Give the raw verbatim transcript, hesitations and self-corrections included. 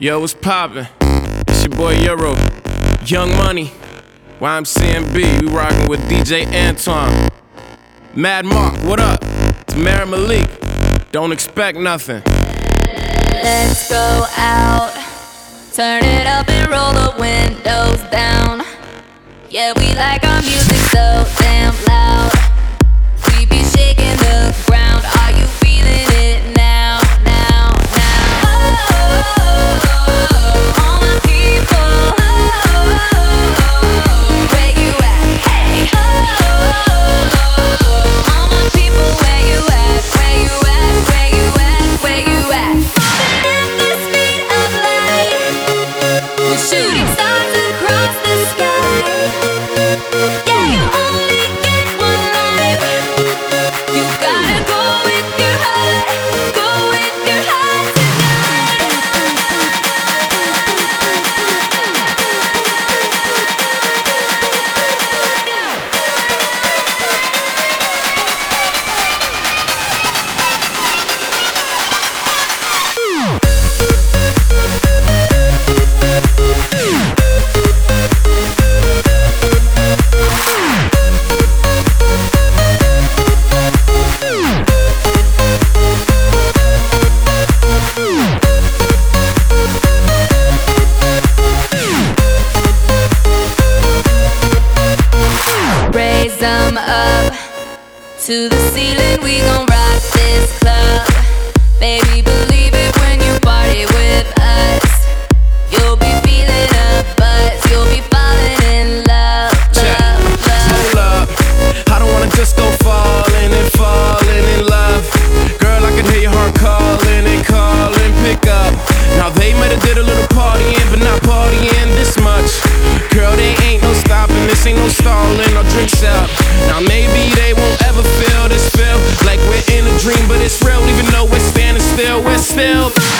Yo, what's poppin'? It's your boy Euro, Young Money, Y M C M B. We rockin' with D J Antoine. Mad Mark, what up? Tamara Malik, don't expect nothing. Let's go out, turn it up and roll the windows down. Yeah, we like our music so damn loud. We be shaking the ground. Are you feeling it now, now, now? Oh, all my people, where you at? Hey, all my people, where you at? Where you at? Where you at? Where you at? At the speed of light, we're shooting stars across the sky. Yeah, you only get one life. You gotta go with your heart, go with your heart tonight. Raise them up to the ceiling, we gon' rock this club. Baby, believe it when you party with us. You'll be feeling a buzz, you'll be falling in love, love, love. Hold up, I don't wanna just go falling and falling in love. Girl, I can hear your heart calling and calling, pick up. Now they might have did a little partying, but not partying this much. Girl, they ain't no stopping, this ain't no stalling or drinks up. Now maybe they won't ever feel this feel like we're in a dream, but it's real even though we're standing still, we're still